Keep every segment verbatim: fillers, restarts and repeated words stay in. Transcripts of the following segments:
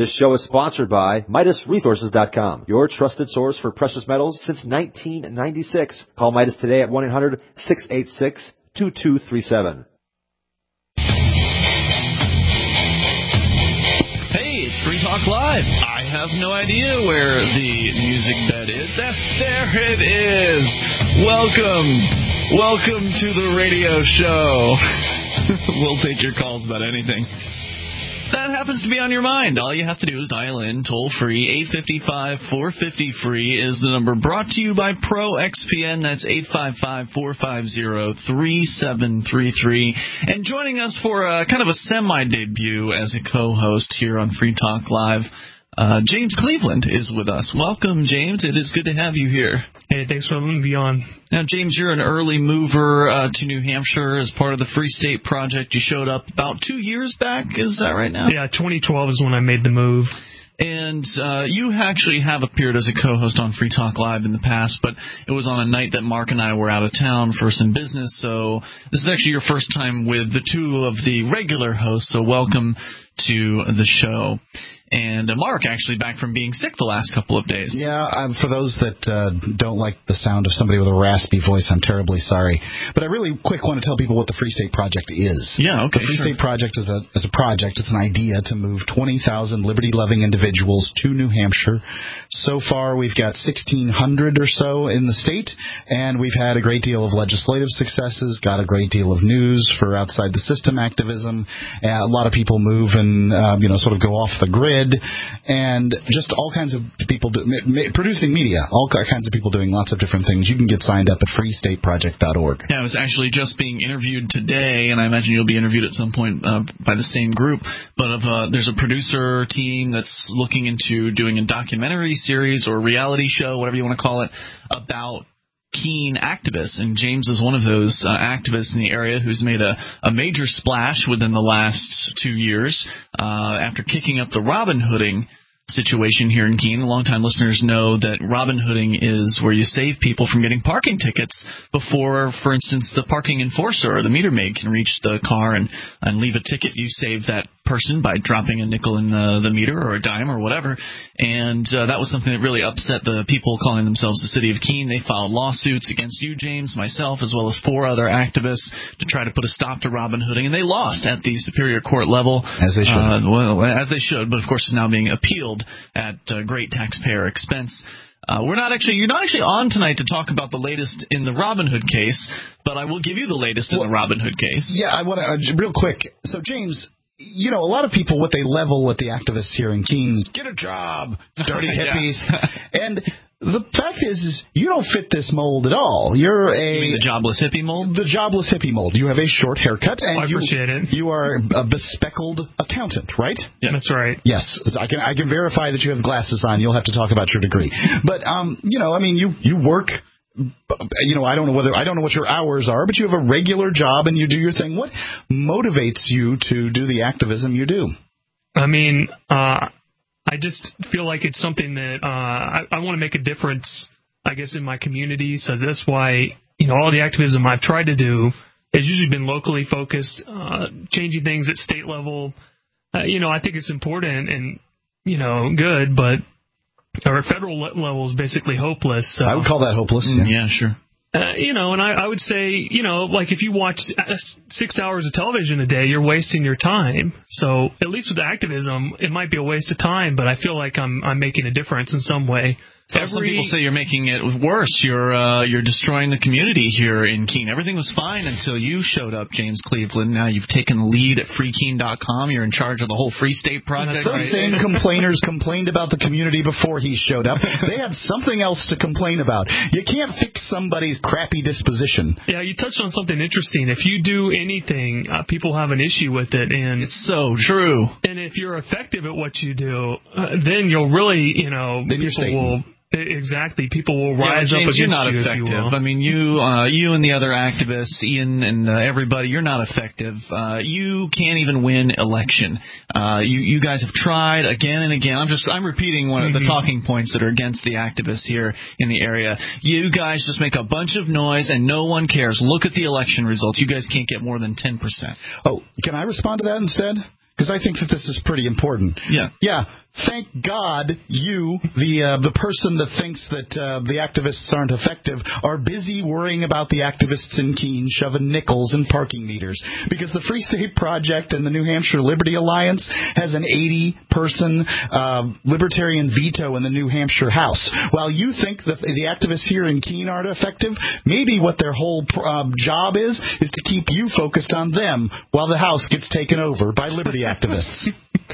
This show is sponsored by Midas Resources dot com, your trusted source for precious metals since nineteen ninety-six. Call Midas today at one eight hundred, six eight six, two two three seven. Hey, it's Free Talk Live. I have no idea where the music bed is. That, there it is. Welcome. Welcome to the radio show. We'll take your calls about anything that happens to be on your mind. All you have to do is dial in toll-free. eight five five, four five zero, free is the number, brought to you by Pro X P N. That's eight five five, four five zero, three seven three three. And joining us for a kind of a semi-debut as a co-host here on Free Talk Live, uh, James Cleveland is with us. Welcome, James. It is good to have you here. Hey, thanks for letting me be on. Now, James, you're an early mover uh, to New Hampshire as part of the Free State Project. You showed up about two years back. Is that right now? Yeah, twenty twelve is when I made the move. And uh, you actually have appeared as a co-host on Free Talk Live in the past, but it was on a night that Mark and I were out of town for some business. So this is actually your first time with the two of the regular hosts, so welcome to the show. And uh, Mark, actually back from being sick the last couple of days. Yeah, um, for those that uh, don't like the sound of somebody with a raspy voice, I'm terribly sorry. But I really quick want to tell people what the Free State Project is. Yeah, okay. The Free sure. State Project is a is a project. It's an idea to move twenty thousand liberty-loving individuals to New Hampshire. So far, we've got sixteen hundred or so in the state, and we've had a great deal of legislative successes, got a great deal of news for outside the system activism. Uh, a lot of people move and uh, you know sort of go off the grid. And just all kinds of people do, ma- producing media, all kinds of people doing lots of different things. You can get signed up at free state project dot org. Yeah, I was actually just being interviewed today, and I imagine you'll be interviewed at some point uh, by the same group. But of, uh, there's a producer team that's looking into doing a documentary series or reality show, whatever you want to call it, about Keene activists, and James is one of those uh, activists in the area who's made a, a major splash within the last two years uh, after kicking up the Robin Hooding situation here in Keene. Longtime listeners know that Robin Hooding is where you save people from getting parking tickets before, for instance, the parking enforcer or the meter maid can reach the car and, and leave a ticket. You save that person by dropping a nickel in the, the meter or a dime or whatever. And uh, that was something that really upset the people calling themselves the City of Keene. They filed lawsuits against you, James, myself, as well as four other activists to try to put a stop to Robin Hooding. And they lost at the Superior Court level. As they should. Uh, well, as they should, but of course is now being appealed at uh, great taxpayer expense. Uh, we're not actually, you're not actually on tonight to talk about the latest in the Robin Hood case, but I will give you the latest well, in the Robin Hood case. Yeah, I want to, uh, real quick. So, James, you know, a lot of people, what they level at the activists here in Keene is get a job, dirty hippies. And the fact is, is you don't fit this mold at all. You're a... You mean the jobless hippie mold? The jobless hippie mold. You have a short haircut. And I you, appreciate it. You are a bespectacled accountant, right? Yeah, that's right. Yes. I can I can verify that you have glasses on. You'll have to talk about your degree. But, um, you know, I mean, you, you work... You know, I don't know whether I don't know what your hours are, but you have a regular job and you do your thing. What motivates you to do the activism you do? I mean, uh, I just feel like it's something that uh, I, I want to make a difference, I guess, in my community. So that's why, you know, all the activism I've tried to do has usually been locally focused, uh, changing things at state level. Uh, you know, I think it's important and, you know, good, but our federal level is basically hopeless. So. I would call that hopeless. Yeah, yeah sure. Uh, you know, and I, I would say, you know, like if you watch six hours of television a day, you're wasting your time. So at least with activism, it might be a waste of time, but I feel like I'm I'm making a difference in some way. Every, some people say you're making it worse. You're uh, you're destroying the community here in Keene. Everything was fine until you showed up, James Cleveland. Now you've taken the lead at free keene dot com. You're in charge of the whole Free State Project. Those right? same complainers complained about the community before he showed up. They had something else to complain about. You can't fix somebody's crappy disposition. Yeah, you touched on something interesting. If you do anything, uh, people have an issue with it, and it's so true. And if you're effective at what you do, uh, then you'll really, you know, then people will. Exactly. People will rise yeah, James, up against you're not you, effective. If you will. I mean, you, uh, you and the other activists, Ian and uh, everybody, you're not effective. Uh, you can't even win election. Uh, you, you guys have tried again and again. I'm just, I'm repeating one of the Mm-hmm. talking points that are against the activists here in the area. You guys just make a bunch of noise and no one cares. Look at the election results. You guys can't get more than ten percent. Oh, can I respond to that instead? Because I think that this is pretty important. Yeah. Yeah. thank God you, the uh, the person that thinks that uh, the activists aren't effective, are busy worrying about the activists in Keene shoving nickels in parking meters. Because the Free State Project and the New Hampshire Liberty Alliance has an eighty-person uh, libertarian veto in the New Hampshire House. While you think that the activists here in Keene aren't effective, maybe what their whole uh, job is is to keep you focused on them while the House gets taken over by liberty activists.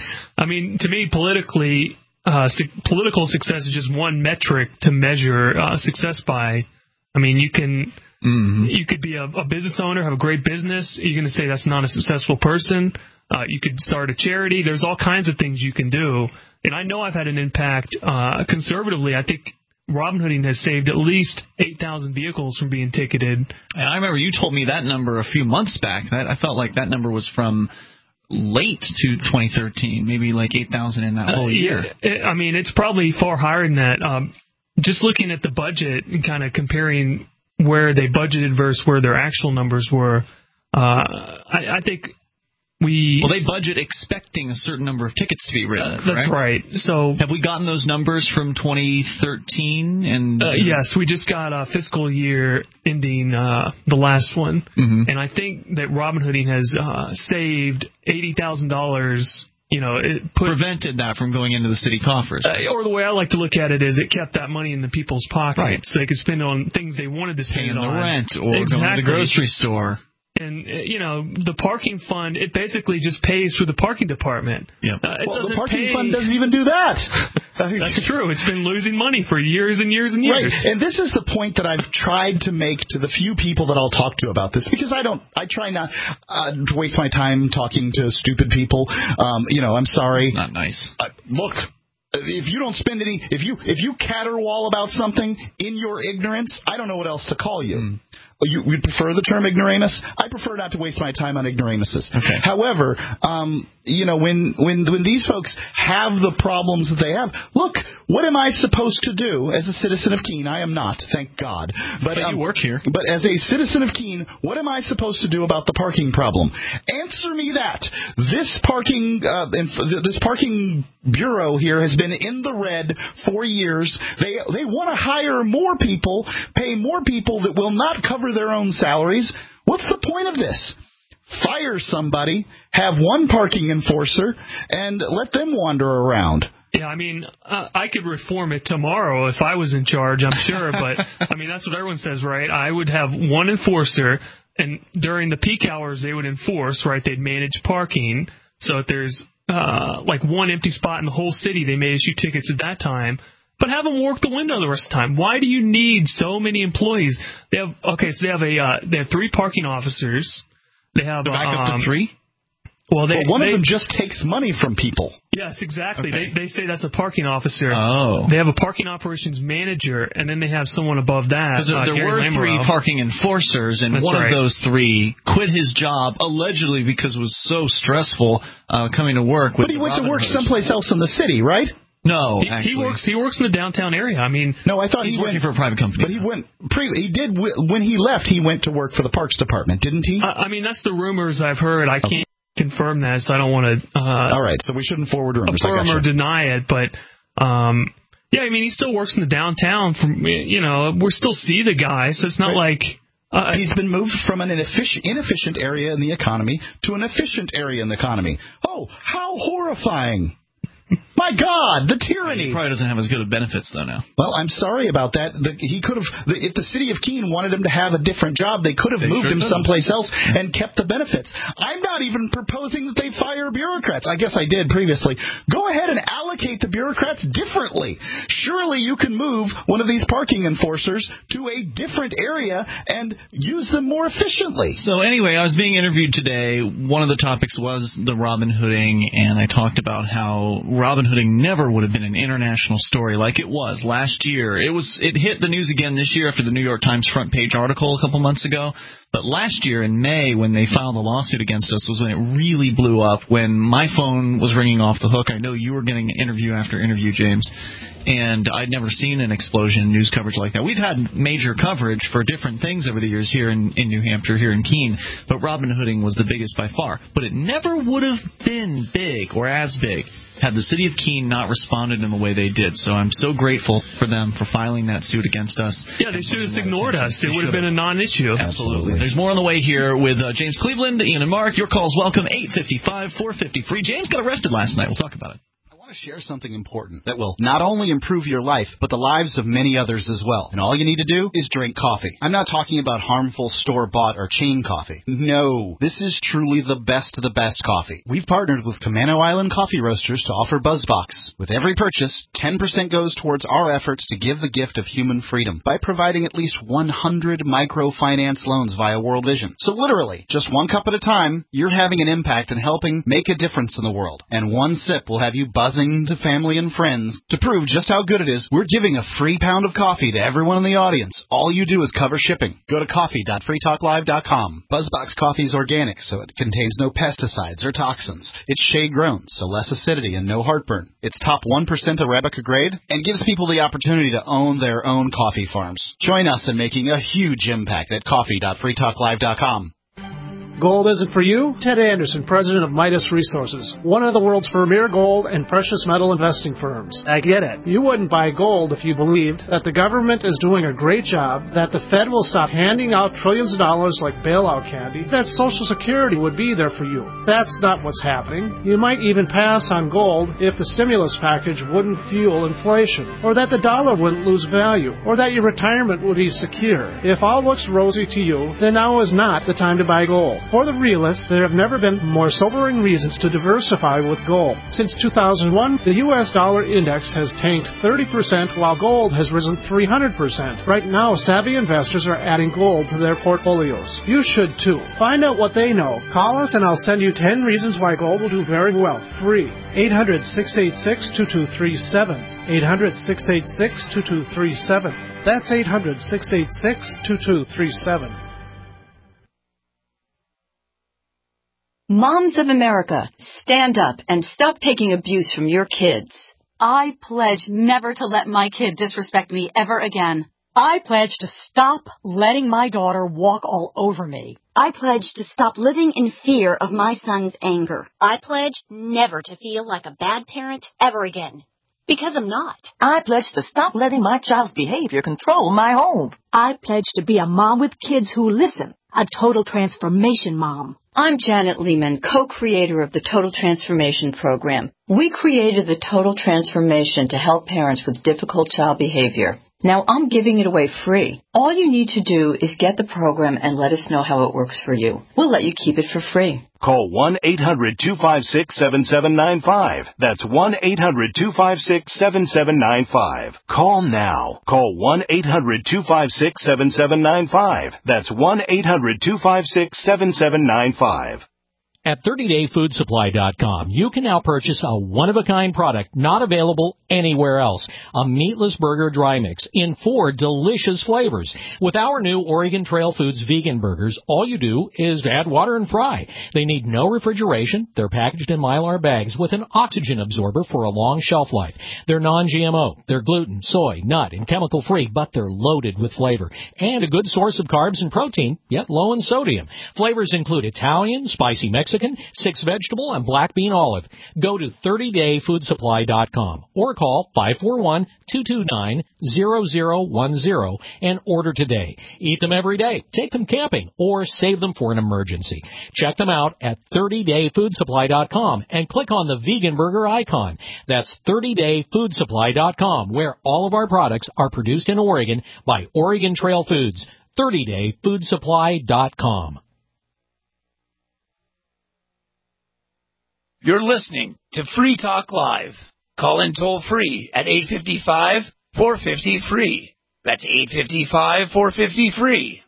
I mean, to me, politically, uh, su- political success is just one metric to measure uh, success by. I mean, you can mm-hmm. you could be a, a business owner, have a great business. You're going to say that's not a successful person. Uh, you could start a charity. There's all kinds of things you can do. And I know I've had an impact uh, conservatively. I think Robinhooding has saved at least eight thousand vehicles from being ticketed. And I remember you told me that number a few months back. That, I felt like that number was from late to twenty thirteen, maybe like eight thousand in that whole uh, year. Yeah, I mean, it's probably far higher than that. Um, just looking at the budget and kind of comparing where they budgeted versus where their actual numbers were, uh, I, I think we... Well, they budget expecting a certain number of tickets to be written, uh, That's right. So have we gotten those numbers from twenty thirteen? And uh, yes, we just got a fiscal year ending, uh, the last one. Mm-hmm. And I think that Robinhooding has uh, saved eighty thousand dollars. You know, it put, prevented that from going into the city coffers. Uh, or the way I like to look at it is it kept that money in the people's pockets, right, so they could spend it on things they wanted to spend Paying it on. the rent or exactly. going to the grocery store. And, you know, the parking fund, it basically just pays for the parking department. Yep. Uh, it well, the doesn't parking pay. fund doesn't even do that. That's true. It's been losing money for years and years and years. Right. And this is the point that I've tried to make to the few people that I'll talk to about this, because I don't, I try not uh, to waste my time talking to stupid people. Um, you know, I'm sorry. It's not nice. Uh, look. If you don't spend any, if you if you caterwaul about something in your ignorance, I don't know what else to call you. Mm. You would prefer the term ignoramus? I prefer not to waste my time on ignoramuses. Okay. However, um, you know, when when when these folks have the problems that they have, look, what am I supposed to do as a citizen of Keene? I am not, thank God. But, but um, you work here. But as a citizen of Keene, what am I supposed to do about the parking problem? Answer me that. This parking uh, this parking bureau here has been in the red for years. They they want to hire more people, pay more people that will not cover their own salaries. What's the point of this? Fire somebody, have one parking enforcer, and let them wander around. Yeah, I mean, uh, I could reform it tomorrow if I was in charge, I'm sure. But, I mean, that's what everyone says, right? I would have one enforcer, and during the peak hours they would enforce, right? They'd manage parking. So if there's uh, like one empty spot in the whole city, they may issue tickets at that time. But have them work the window the rest of the time. Why do you need so many employees? They have okay, so they have a uh, they have three parking officers. They have back um, up to three. Well, they, well, one they, of them just takes money from people. Yes, exactly. Okay. They they say that's a parking officer. Oh. They have a parking operations manager, and then they have someone above that. There, uh, there Gary were Lamoureux. three parking enforcers, and That's one right. of those three quit his job allegedly because it was so stressful uh, coming to work. With but he went Robin to work Hood. someplace else in the city, right? No, he, actually. he works. He works in the downtown area. I mean, no, I thought he's he working went, for a private company. But he went. Pre, he did when he left. He went to work for the Parks Department, didn't he? Uh, I mean, that's the rumors I've heard. I can't okay. confirm that, so I don't want to. Uh, All right, so we shouldn't forward rumors. Affirm or deny it, but um, yeah, I mean, he still works in the downtown. From you know, we still see the guy, so it's not right. like. Uh, He's been moved from an inefficient, inefficient area in the economy to an efficient area in the economy. Oh, how horrifying! My God, the tyranny. He probably doesn't have as good of benefits, though, now. Well, I'm sorry about that. The, he could have, the, if the city of Keene wanted him to have a different job, they could have they moved sure him could. someplace else and kept the benefits. I'm not even proposing that they fire bureaucrats. I guess I did previously. Go ahead and allocate the bureaucrats differently. Surely you can move one of these parking enforcers to a different area and use them more efficiently. So anyway, I was being interviewed today. One of the topics was the Robin Hooding, and I talked about how Robin Hooding never would have been an international story like it was last year. It was it hit the news again this year after the New York Times front page article a couple months ago. But last year in May, when they filed a lawsuit against us, was when it really blew up, when my phone was ringing off the hook. I know you were getting interview after interview, James, and I'd never seen an explosion in news coverage like that. We've had major coverage for different things over the years here in, in New Hampshire, here in Keene, but Robin Hooding was the biggest by far. But it never would have been big or as big had the city of Keene not responded in the way they did. So I'm so grateful for them for filing that suit against us. Yeah, they should have ignored us. It would have been a non-issue. Absolutely. There's more on the way here with uh, James Cleveland, Ian and Mark. Your call's welcome, eight five five, four five zero, free. James got arrested last night. We'll talk about it. I want to share something important that will not only improve your life, but the lives of many others as well. And all you need to do is drink coffee. I'm not talking about harmful store-bought or chain coffee. No, this is truly the best of the best coffee. We've partnered with Camano Island Coffee Roasters to offer BuzzBox. With every purchase, ten percent goes towards our efforts to give the gift of human freedom by providing at least one hundred microfinance loans via World Vision. So literally, just one cup at a time, you're having an impact and helping make a difference in the world. And one sip will have you buzzing to family and friends. To prove just how good it is, we're giving a free pound of coffee to everyone in the audience. All you do is cover shipping. Go to coffee dot free talk live dot com. BuzzBox coffee is organic, so it contains no pesticides or toxins. It's shade-grown, so less acidity and no heartburn. It's top one percent Arabica grade and gives people the opportunity to own their own coffee farms. Join us in making a huge impact at coffee dot free talk live dot com. Gold isn't for you? Ted Anderson, president of Midas Resources, one of the world's premier gold and precious metal investing firms. I get it. You wouldn't buy gold if you believed that the government is doing a great job, that the Fed will stop handing out trillions of dollars like bailout candy, that Social Security would be there for you. That's not what's happening. You might even pass on gold if the stimulus package wouldn't fuel inflation, or that the dollar wouldn't lose value, or that your retirement would be secure. If all looks rosy to you, then now is not the time to buy gold. For the realists, there have never been more sobering reasons to diversify with gold. Since two thousand one, the U S dollar index has tanked thirty percent while gold has risen three hundred percent. Right now, savvy investors are adding gold to their portfolios. You should too. Find out what they know. Call us and I'll send you ten reasons why gold will do very well. Free. eight hundred, six eight six, two two three seven. eight hundred, six eight six, two two three seven. That's eight hundred, six eight six, two two three seven. Moms of America, stand up and stop taking abuse from your kids. I pledge never to let my kid disrespect me ever again. I pledge to stop letting my daughter walk all over me. I pledge to stop living in fear of my son's anger. I pledge never to feel like a bad parent ever again. Because I'm not. I pledge to stop letting my child's behavior control my home. I pledge to be a mom with kids who listen. A total transformation mom. I'm Janet Lehman, co-creator of the Total Transformation Program. We created the Total Transformation to help parents with difficult child behavior. Now I'm giving it away free. All you need to do is get the program and let us know how it works for you. We'll let you keep it for free. Call one eight hundred two five six seven seven nine five. That's one eight hundred two five six seven seven nine five. Call now. Call one eight hundred two five six seven seven nine five. That's one eight hundred two five six seven seven nine five. At thirty day food supply dot com, you can now purchase a one-of-a-kind product not available anywhere else. A meatless burger dry mix in four delicious flavors. With our new Oregon Trail Foods vegan burgers, all you do is add water and fry. They need no refrigeration. They're packaged in Mylar bags with an oxygen absorber for a long shelf life. They're non G M O. They're gluten, soy, nut, and chemical-free, but they're loaded with flavor. And a good source of carbs and protein, yet low in sodium. Flavors include Italian, spicy Mexican, six vegetable, and black bean olive. Go to thirty day food supply dot com or call five four one, two two nine, zero zero one zero and order today. Eat them every day, take them camping, or save them for an emergency. Check them out at thirty day food supply dot com and click on the vegan burger icon. That's thirty day food supply dot com, where all of our products are produced in Oregon by Oregon Trail Foods. thirty day food supply dot com. You're listening to Free Talk Live. Call in toll free at eight five five, four five zero, free. That's eight five five, four five zero, free.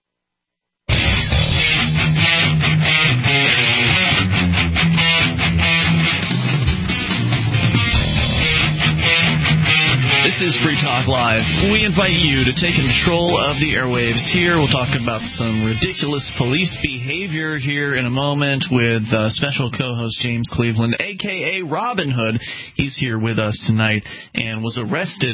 This is Free Talk Live. We invite you to take control of the airwaves here. We'll talk about some ridiculous police behavior here in a moment with uh, special co-host James Cleveland, a k a. Robin Hood. He's here with us tonight and was arrested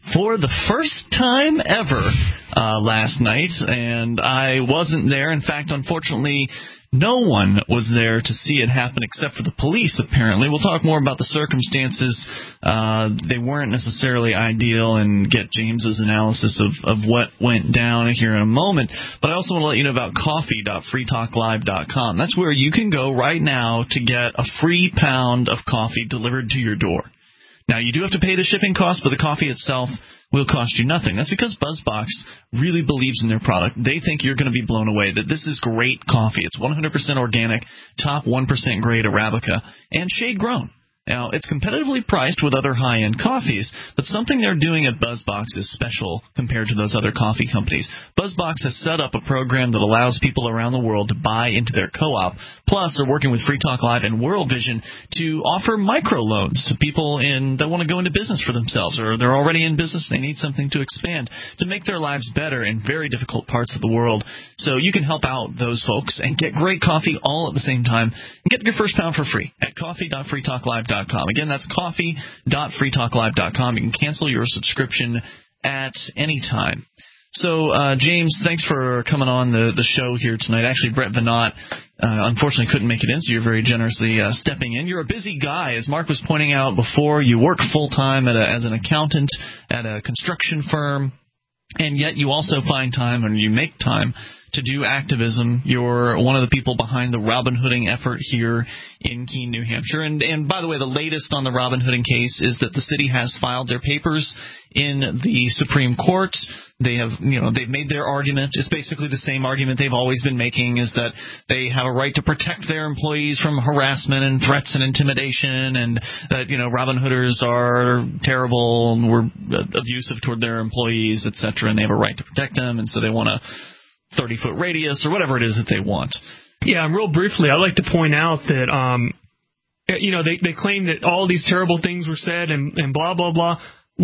for the first time ever uh, last night, and I wasn't there. In fact, unfortunately, no one was there to see it happen except for the police, apparently. We'll talk more about the circumstances. Uh, they weren't necessarily ideal, and get James's analysis of, of what went down here in a moment. But I also want to let you know about coffee dot free talk live dot com. That's where you can go right now to get a free pound of coffee delivered to your door. Now, you do have to pay the shipping cost, but the coffee itself will cost you nothing. That's because BuzzBox really believes in their product. They think you're going to be blown away, that this is great coffee. It's one hundred percent organic, top one percent grade Arabica, and shade-grown. Now, it's competitively priced with other high-end coffees, but something they're doing at BuzzBox is special compared to those other coffee companies. BuzzBox has set up a program that allows people around the world to buy into their co-op. Plus, they're working with Free Talk Live and World Vision to offer microloans to people in, that want to go into business for themselves, or they're already in business and they need something to expand, to make their lives better in very difficult parts of the world. So you can help out those folks and get great coffee all at the same time, and get your first pound for free at coffee dot free talk live dot com. Again, that's coffee dot free talk live dot com. You can cancel your subscription at any time. So, uh, James, thanks for coming on the, the show here tonight. Actually, Brett Venot, uh, unfortunately couldn't make it in, so you're very generously uh, stepping in. You're a busy guy, as Mark was pointing out before. You work full-time at a, as an accountant at a construction firm, and yet you also find time, and you make time, to do activism. You're one of the people behind the Robin Hooding effort here in Keene, New Hampshire. And, and by the way, the latest on the Robin Hooding case is that the city has filed their papers in the Supreme Court. They have, you know, they've made their argument. It's basically the same argument they've always been making, is that they have a right to protect their employees from harassment and threats and intimidation, and that, you know, Robin Hooders are terrible and were abusive toward their employees, et cetera, and they have a right to protect them, and so they want to thirty-foot radius or whatever it is that they want. Yeah, and real briefly, I'd like to point out that, um, you know, they, they claim that all these terrible things were said and, and blah, blah, blah.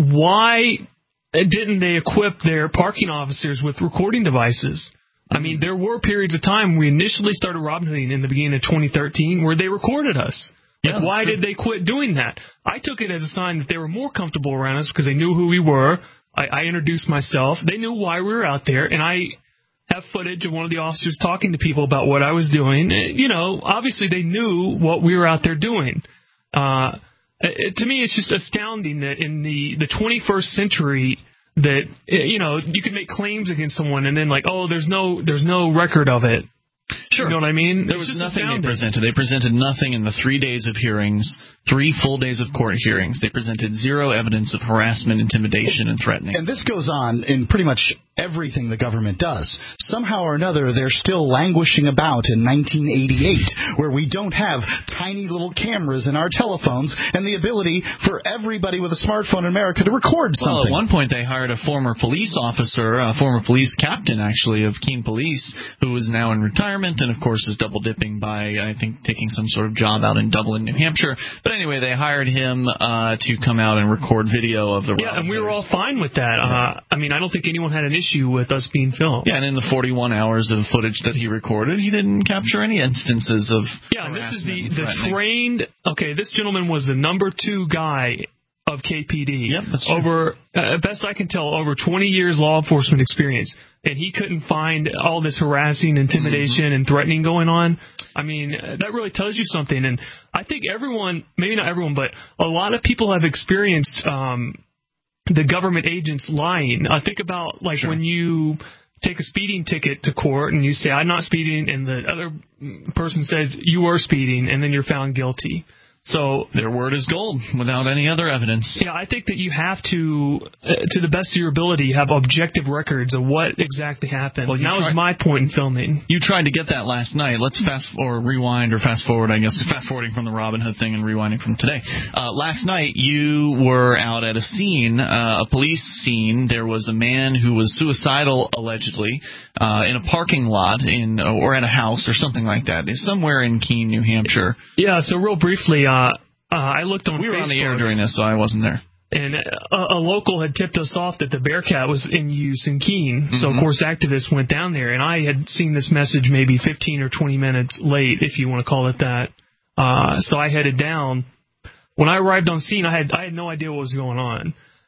Why didn't they equip their parking officers with recording devices? I mean, there were periods of time we initially started Robin Hooding in the beginning of twenty thirteen where they recorded us. Like, yeah, why did they quit doing that? I took it as a sign that they were more comfortable around us because they knew who we were. I, I introduced myself. They knew why we were out there, and I have footage of one of the officers talking to people about what I was doing. You know, obviously they knew what we were out there doing. Uh, it, to me, it's just astounding that in the, the twenty-first century that, you know, you can make claims against someone and then like, oh, there's no there's no record of it. Sure. You know what I mean? There was nothing astounding. They presented. They presented nothing in the three days of hearings, three full days of court hearings. They presented zero evidence of harassment, intimidation, and threatening. And this goes on in pretty much everything the government does. Somehow or another, they're still languishing about in nineteen eighty-eight, where we don't have tiny little cameras in our telephones and the ability for everybody with a smartphone in America to record something. Well, at one point, they hired a former police officer, a former police captain, actually, of Keene Police, who is now in retirement and, of course, is double-dipping by, I think, taking some sort of job out in Dublin, New Hampshire. But anyway, they hired him uh, to come out and record video of the Yeah, and we were all fine with that. Uh, I mean, I don't think anyone had an issue with us being filmed. Yeah, and in the forty-one hours of footage that he recorded, he didn't capture any instances of Yeah, and this is the, the trained... Okay, this gentleman was the number two guy of K P D. Yep, that's true. Over, uh, best I can tell, over twenty years law enforcement experience. And he couldn't find all this harassing, intimidation, mm-hmm. and threatening going on. I mean, that really tells you something. And I think everyone, maybe not everyone, but a lot of people have experienced um, the government agents lying. I think about, like, sure. when you take a speeding ticket to court and you say, I'm not speeding, and the other person says, you are speeding, and then you're found guilty. So their word is gold without any other evidence. Yeah, I think that you have to, uh, to the best of your ability, have objective records of what exactly happened. Well, that tried, was my point in filming. You tried to get that last night. Let's fast or rewind or fast forward, I guess, fast forwarding from the Robin Hood thing and rewinding from today. Uh, last night you were out at a scene, uh, a police scene. There was a man who was suicidal, allegedly, uh, in a parking lot in or at a house or something like that. It's somewhere in Keene, New Hampshire. Yeah, so real briefly, uh, Uh, uh, I looked on We were Facebook, on the air during this, so I wasn't there. And a, a local had tipped us off that the Bearcat was in use in Keene. Mm-hmm. So, of course, activists went down there. And I had seen this message maybe fifteen or twenty minutes late, if you want to call it that. Uh, so I headed down. When I arrived on scene, I had I had no idea what was going on.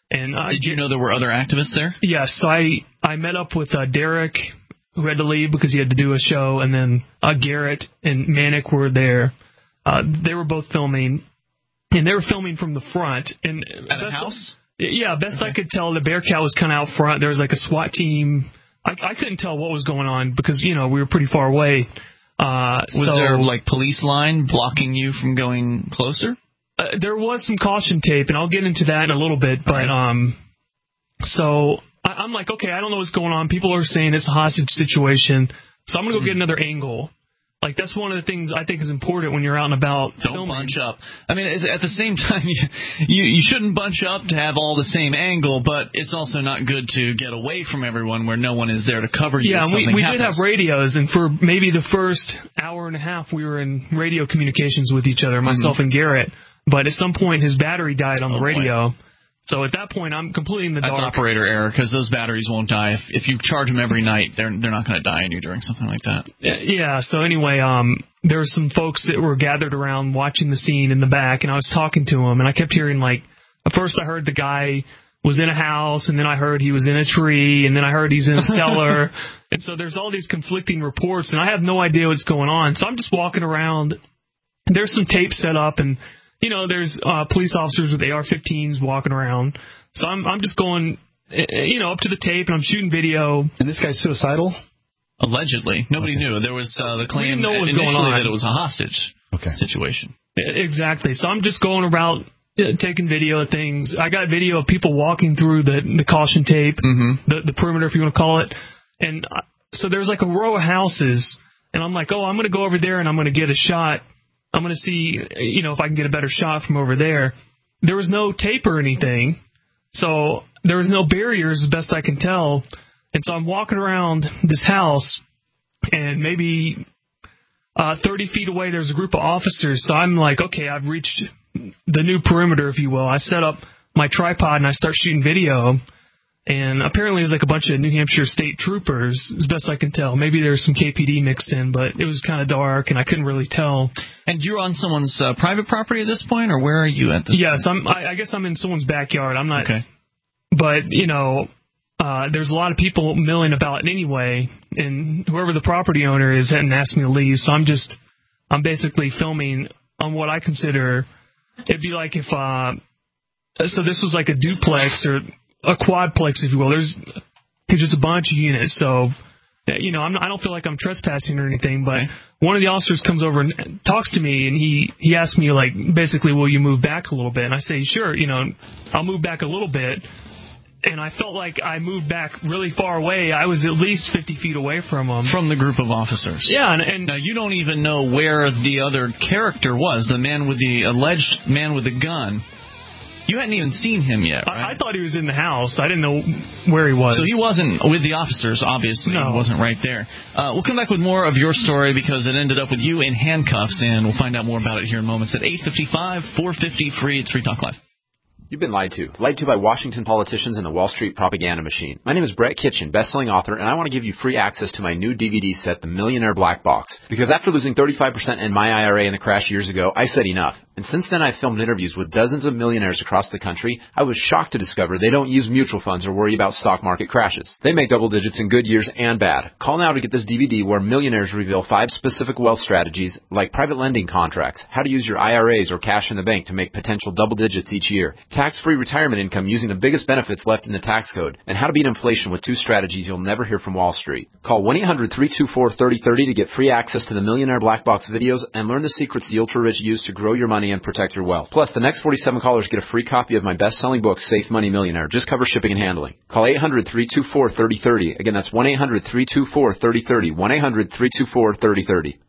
And uh, Did you know there were other activists there? Yes. So I, I met up with uh, Derek, who had to leave because he had to do a show, and then uh, Garrett and Manic were there. Uh, they were both filming, and they were filming from the front. And At a house? Yeah, best okay. I could tell, the Bearcat was kind of out front. There was like a SWAT team. I, I couldn't tell what was going on because, you know, we were pretty far away. Uh, was so, there, like, police line blocking you from going closer? Uh, there was some caution tape, and I'll get into that in a little bit. But, right. um, so I, I'm like, okay, I don't know what's going on. People are saying it's a hostage situation, so I'm going to go mm. get another angle. Like, that's one of the things I think is important when you're out and about. Don't filming. bunch up. I mean, at the same time, you, you you shouldn't bunch up to have all the same angle, but it's also not good to get away from everyone where no one is there to cover you. Yeah, if we, we did have happens. radios, and for maybe the first hour and a half, we were in radio communications with each other, myself mm-hmm. and Garrett. But at some point, his battery died on oh, the radio. Boy. So at that point, I'm completely in the That's dark. That's operator error, because those batteries won't die. If if you charge them every night, they're they're not going to die on you during something like that. Yeah, so anyway, um, there were some folks that were gathered around watching the scene in the back, and I was talking to them, and I kept hearing, like, at first I heard the guy was in a house, and then I heard he was in a tree, and then I heard he's in a cellar. And so there's all these conflicting reports, and I have no idea what's going on. So I'm just walking around. There's some tape set up, and you know, there's uh, police officers with A R fifteens walking around. So I'm I'm just going, you know, up to the tape, and I'm shooting video. And this guy's suicidal? Allegedly. Nobody okay. knew. There was uh, the claim know what was initially going on. that it was a hostage okay. situation. Exactly. So I'm just going around uh, taking video of things. I got video of people walking through the, the caution tape, mm-hmm. the, the perimeter, if you want to call it. And uh, so there's like a row of houses, and I'm like, oh, I'm going to go over there, and I'm going to get a shot. I'm going to see, you know, if I can get a better shot from over there. There was no tape or anything, so there was no barriers, as best I can tell. And so I'm walking around this house, and maybe uh, thirty feet away there's a group of officers. So I'm like, okay, I've reached the new perimeter, if you will. I set up my tripod, and I start shooting video. And apparently there's like a bunch of New Hampshire state troopers, as best I can tell. Maybe there's some K P D mixed in, but it was kind of dark, and I couldn't really tell. And you're on someone's uh, private property at this point, or where are you at this yes, point? I'm, I, I guess I'm in someone's backyard. I'm not. Okay. But, you know, uh, there's a lot of people milling about anyway, and whoever the property owner is hadn't asked me to leave, so I'm just, I'm basically filming on what I consider, it'd be like if, uh, so this was like a duplex or a quadplex, if you will. There's, there's just a bunch of units, so, you know, I'm not, I don't feel like I'm trespassing or anything, but one of the officers comes over and talks to me, and he, he asks me, like, basically, will you move back a little bit? And I say, sure, you know, I'll move back a little bit. And I felt like I moved back really far away. I was at least fifty feet away from him. From the group of officers. Yeah. And, and now, you don't even know where the other character was, the man with the alleged man with the gun. You hadn't even seen him yet, right? I, I thought he was in the house. I didn't know where he was. So he wasn't with the officers, obviously. No. He wasn't right there. Uh, we'll come back with more of your story because it ended up with you in handcuffs, and we'll find out more about it here in moments at eight fifty-five, four fifty free. It's Free Talk Live. You've been lied to. Lied to by Washington politicians and the Wall Street propaganda machine. My name is Brett Kitchen, best-selling author, and I want to give you free access to my new D V D set, The Millionaire Black Box. Because after losing thirty-five percent in my I R A in the crash years ago, I said enough. And since then, I've filmed interviews with dozens of millionaires across the country. I was shocked to discover they don't use mutual funds or worry about stock market crashes. They make double digits in good years and bad. Call now to get this D V D where millionaires reveal five specific wealth strategies like private lending contracts, how to use your I R As or cash in the bank to make potential double digits each year, tax-free retirement income using the biggest benefits left in the tax code, and how to beat inflation with two strategies you'll never hear from Wall Street. Call one eight hundred, three two four, three oh three oh to get free access to the Millionaire Black Box videos and learn the secrets the ultra-rich use to grow your money and protect your wealth. Plus, the next forty-seven callers get a free copy of my best-selling book, Safe Money Millionaire. Just cover shipping and handling. Call eight hundred, three two four, three oh three oh. Again, that's one eight hundred, three two four, three oh three oh. one eight hundred, three two four, three oh three oh.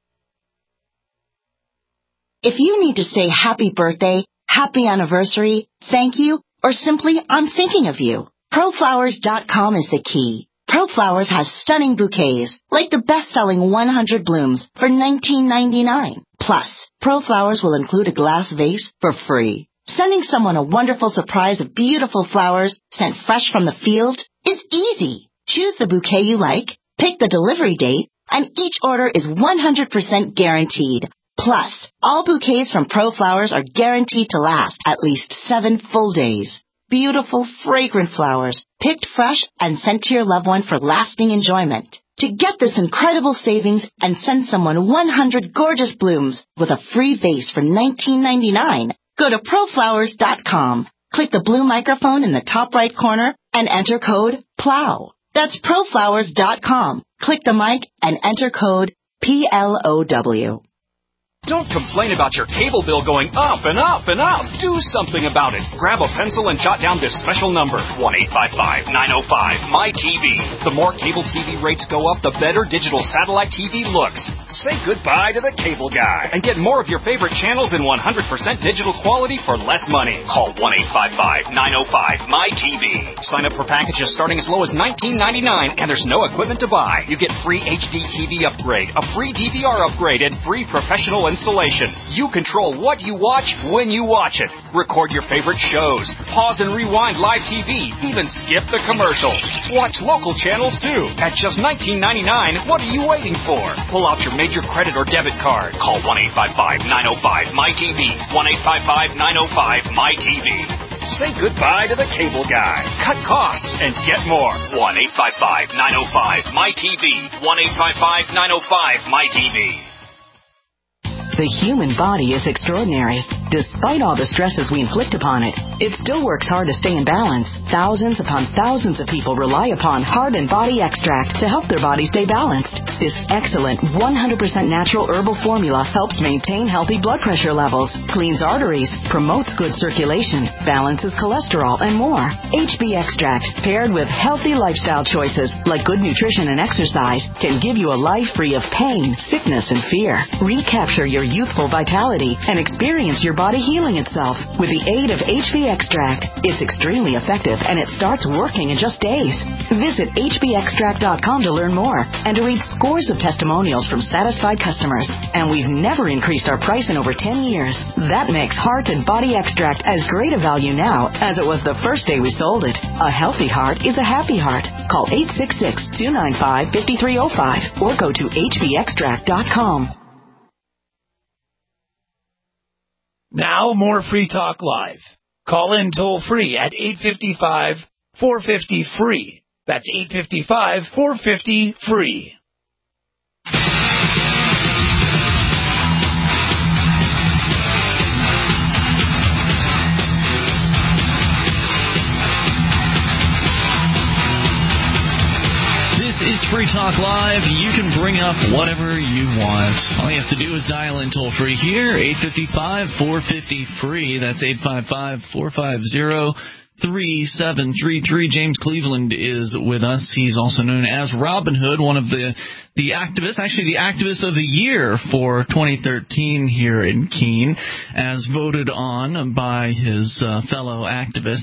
If you need to say happy birthday, happy anniversary, thank you, or simply I'm thinking of you, pro flowers dot com is the key. ProFlowers has stunning bouquets, like the best-selling one hundred blooms for nineteen ninety-nine. Plus, ProFlowers will include a glass vase for free. Sending someone a wonderful surprise of beautiful flowers sent fresh from the field is easy. Choose the bouquet you like, pick the delivery date, and each order is one hundred percent guaranteed. Plus, all bouquets from ProFlowers are guaranteed to last at least seven full days. beautiful, fragrant flowers, picked fresh and sent to your loved one for lasting enjoyment. To get this incredible savings and send someone one hundred gorgeous blooms with a free vase for nineteen ninety-nine, go to proflowers dot com. Click the blue microphone in the top right corner and enter code PLOW. That's proflowers dot com. Click the mic and enter code P L O W. Don't complain about your cable bill going up and up and up. Do something about it. Grab a pencil and jot down this special number, one eight five five, nine oh five, M Y T V. The more cable T V rates go up, the better digital satellite T V looks. Say goodbye to the cable guy and get more of your favorite channels in one hundred percent digital quality for less money. Call one eight five five, nine oh five, M Y T V. Sign up for packages starting as low as nineteen ninety-nine, and there's no equipment to buy. You get free H D T V upgrade, a free D V R upgrade, and free professional installation. You control what you watch when you watch it. Record your favorite shows. Pause and rewind live T V. Even skip the commercials. Watch local channels too. At just nineteen ninety-nine, what are you waiting for? Pull out your major credit or debit card. Call one eight five five, nine oh five, M Y T V. one eight five five, nine oh five, M Y T V. Say goodbye to the cable guy. Cut costs and get more. one eight five five, nine oh five, M Y T V. one eight five five, nine oh five, M Y T V. The human body is extraordinary. Despite all the stresses we inflict upon it, it still works hard to stay in balance. Thousands upon thousands of people rely upon Heart and Body Extract to help their body stay balanced. This excellent one hundred percent natural herbal formula helps maintain healthy blood pressure levels, cleans arteries, promotes good circulation, balances cholesterol, and more. H B Extract, paired with healthy lifestyle choices like good nutrition and exercise, can give you a life free of pain, sickness, and fear. Recapture your youthful vitality and experience your body healing itself with the aid of H B Extract. It's extremely effective and it starts working in just days. Visit H B extract dot com to learn more and to read scores of testimonials from satisfied customers. And we've never increased our price in over ten years. That makes Heart and Body Extract as great a value now as it was the first day we sold it. A healthy heart is a happy heart. Call eight six six, two nine five, five three zero five or go to H B extract dot com. Now, more Free Talk Live. Call in toll free at eight five five, four five zero, free. That's eight five five, four five zero, free. Is Free Talk Live. You can bring up whatever you want. All you have to do is dial in toll free here, eight five five, four five zero, free. That's eight five five, four five zero, three seven three three. James Cleveland is with us. He's also known as Robin Hood, one of the the activists, actually the activist of the year for twenty thirteen here in Keene, as voted on by his uh, fellow activists.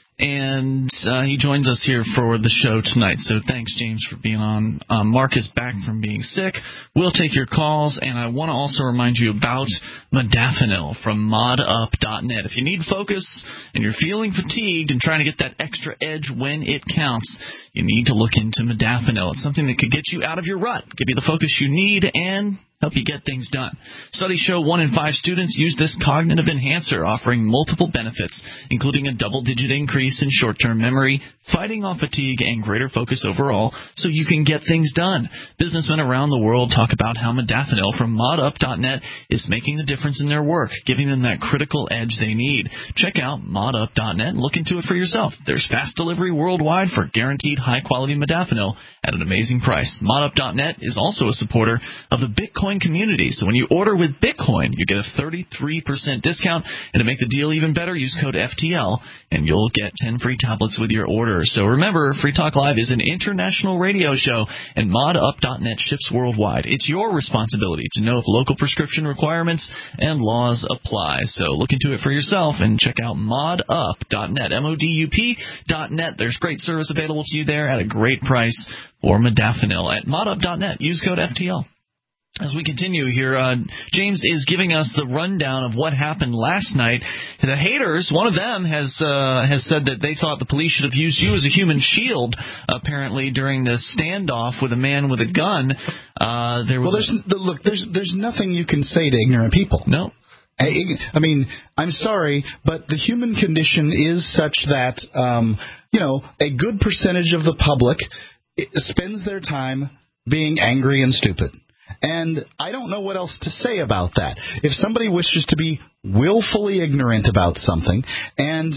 And uh, he joins us here for the show tonight. So thanks, James, for being on. Um, Mark is back from being sick. We'll take your calls. And I want to also remind you about Modafinil from mod up dot net. If you need focus and you're feeling fatigued and trying to get that extra edge when it counts, you need to look into Modafinil. It's something that could get you out of your rut, give you the focus you need, and help you get things done. Studies show one in five students use this cognitive enhancer, offering multiple benefits, including a double-digit increase in short-term memory, fighting off fatigue, and greater focus overall, so you can get things done. Businessmen around the world talk about how Modafinil from mod up dot net is making the difference in their work, giving them that critical edge they need. Check out mod up dot net and look into it for yourself. There's fast delivery worldwide for guaranteed high-quality Modafinil at an amazing price. mod up dot net is also a supporter of the Bitcoin community. So when you order with Bitcoin, you get a thirty-three percent discount. And to make the deal even better, use code F T L and you'll get ten free tablets with your order. So remember, Free Talk Live is an international radio show and mod up dot net ships worldwide. It's your responsibility to know if local prescription requirements and laws apply. So look into it for yourself and check out mod up dot net, M O D U P dot net. There's great service available to you there at a great price for Modafinil at mod up dot net. Use code F T L. As we continue here, uh, James is giving us the rundown of what happened last night. The haters, one of them has uh, has said that they thought the police should have used you as a human shield, apparently, during this standoff with a man with a gun. Uh, there was well, there's, a, look, there's there's nothing you can say to ignorant people. No. I, I mean, I'm sorry, but the human condition is such that, um, you know, a good percentage of the public spends their time being angry and stupid. And I don't know what else to say about that. If somebody wishes to be willfully ignorant about something and,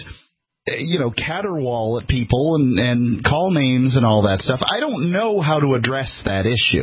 you know, caterwaul at people and, and call names and all that stuff, I don't know how to address that issue.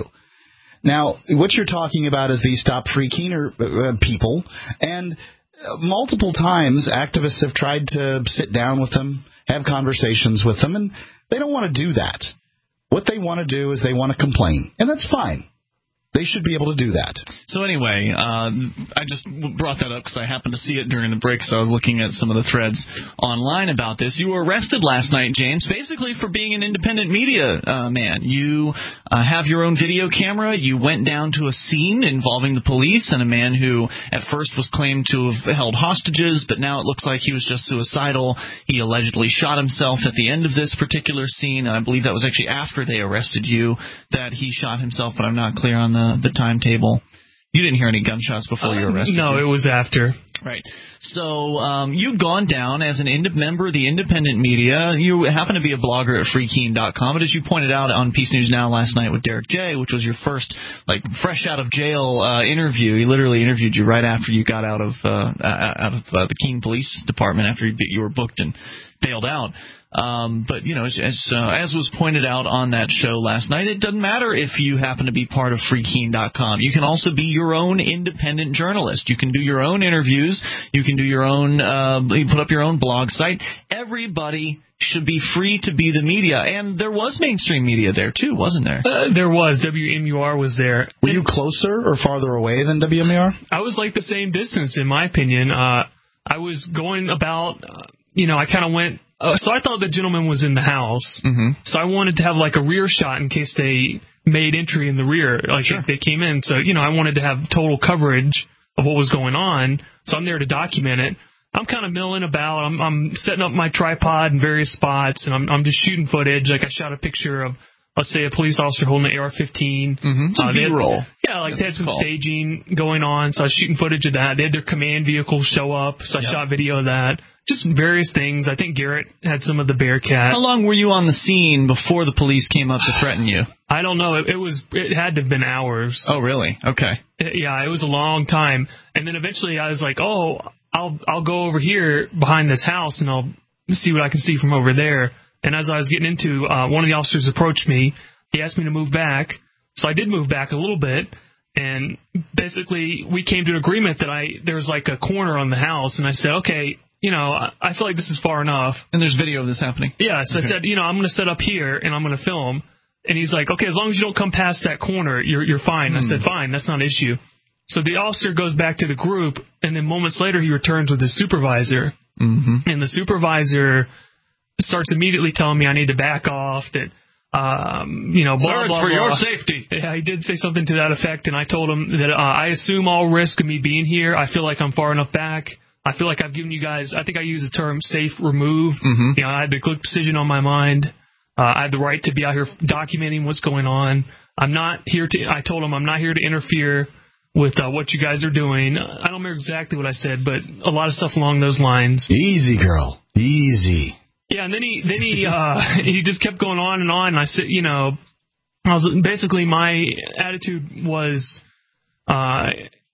Now, what you're talking about is these Stop Free Keener uh, people, and multiple times activists have tried to sit down with them, have conversations with them, and they don't want to do that. What they want to do is they want to complain, and that's fine. They should be able to do that. So anyway, uh, I just brought that up because I happened to see it during the break, so I was looking at some of the threads online about this. You were arrested last night, James, basically for being an independent media uh, man. You uh, have your own video camera. You went down to a scene involving the police and a man who at first was claimed to have held hostages, but now it looks like he was just suicidal. He allegedly shot himself at the end of this particular scene, and I believe that was actually after they arrested you that he shot himself, but I'm not clear on the the timetable. You didn't hear any gunshots before uh, you were arrested? No, it was after. Right. So um, you've gone down as an ind- member of the independent media. You happen to be a blogger at free keene dot com, but as you pointed out on Peace News Now last night with Derek J., which was your first, like, fresh out of jail uh, interview. He literally interviewed you right after you got out of uh, out of uh, the Keene Police Department after you were booked and bailed out. Um, but, you know, as as, uh, as was pointed out on that show last night, it doesn't matter if you happen to be part of free keene dot com. You can also be your own independent journalist. You can do your own interviews. You can do your own, uh, you put up your own blog site. Everybody should be free to be the media. And there was mainstream media there, too, wasn't there? Uh, there was. W M U R was there. Were you closer or farther away than W M U R? I was like the same distance, in my opinion. Uh, I was going about, uh, you know, I kind of went. Uh, so I thought the gentleman was in the house, mm-hmm. so I wanted to have like a rear shot in case they made entry in the rear, like sure. if they came in. So, you know, I wanted to have total coverage of what was going on, so I'm there to document it. I'm kind of milling about. I'm, I'm setting up my tripod in various spots, and I'm, I'm just shooting footage. Like I shot a picture of, let's say, a police officer holding an A R fifteen. Mm-hmm. Some uh, B-roll. Yeah, like That's they had some called. staging going on, so I was shooting footage of that. They had their command vehicle show up, so I yep. shot video of that. Just various things. I think Garrett had some of the Bearcat. How long were you on the scene before the police came up to threaten you? I don't know. It, it was. It had to have been hours. Oh, really? Okay. It, yeah, it was a long time. And then eventually I was like, oh, I'll I'll go over here behind this house and I'll see what I can see from over there. And as I was getting into, uh, one of the officers approached me. He asked me to move back. So I did move back a little bit. And basically we came to an agreement that I there was like a corner on the house. And I said, okay, you know, I feel like this is far enough. And there's video of this happening? Yes. Okay. I said, you know, I'm going to set up here and I'm going to film. And he's like, okay, as long as you don't come past that corner, you're you're fine. Hmm. I said, fine, that's not an issue. So the officer goes back to the group, and then moments later he returns with his supervisor. Mm-hmm. And the supervisor starts immediately telling me I need to back off, that, um, you know, blah, Sir, it's blah, for blah. your safety. Yeah, he did say something to that effect, and I told him that uh, I assume all risk of me being here. I feel like I'm far enough back. I feel like I've given you guys, I think I used the term safe remove. Mm-hmm. You know, I had the good decision on my mind. Uh, I have the right to be out here documenting what's going on. I'm not here to, I told him I'm not here to interfere with uh, what you guys are doing. I don't remember exactly what I said, but a lot of stuff along those lines. Easy, girl. Easy. Yeah, and then he, then he, uh, he just kept going on and on, and I said, you know, I was, basically my attitude was, uh,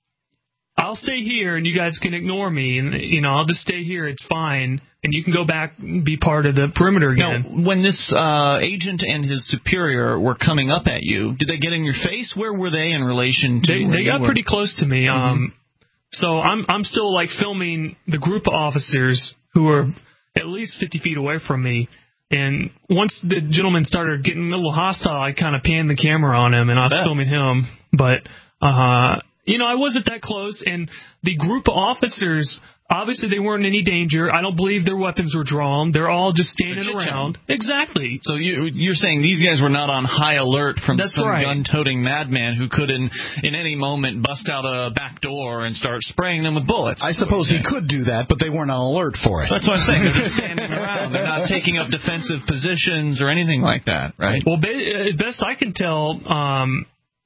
I'll stay here and you guys can ignore me, and, you know, I'll just stay here, it's fine, and you can go back and be part of the perimeter again. Now, when this uh, agent and his superior were coming up at you, did they get in your face? Where were they in relation to They, they got were? pretty close to me. Mm-hmm. Um, so I'm I'm still, like, filming the group of officers who are at least fifty feet away from me, and once the gentleman started getting a little hostile, I kind of panned the camera on him, and I was Bet. filming him. But, uh, you know, I wasn't that close, and the group of officers, obviously they weren't in any danger. I don't believe their weapons were drawn. They're all just standing around. Exactly. So you, you're saying these guys were not on high alert from That's some right. gun-toting madman who could in, in any moment bust out a back door and start spraying them with bullets. I suppose he could do that, but they weren't on alert for it. That's what I'm saying. They're just standing around. They're not taking up defensive positions or anything like that, right? Well, be, best I can tell, um,